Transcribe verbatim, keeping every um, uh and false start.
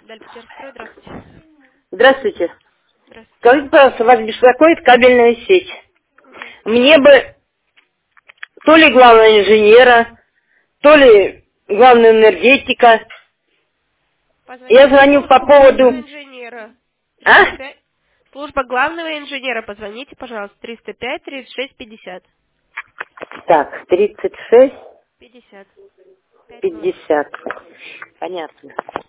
Дальпетерстрой, здравствуйте. Здравствуйте. Здравствуйте. Скажите, пожалуйста, вас беспокоит кабельная сеть. Мгм. Мне бы то ли главного инженера, то ли главного энергетика. Я Позвоните в звоню по службу главного поводу... инженера. триста А? пять. Служба главного инженера. Позвоните, пожалуйста. триста пять тридцать шесть пятьдесят. Так, тридцать шесть пятьдесят. пять ноль. пятьдесят. Понятно.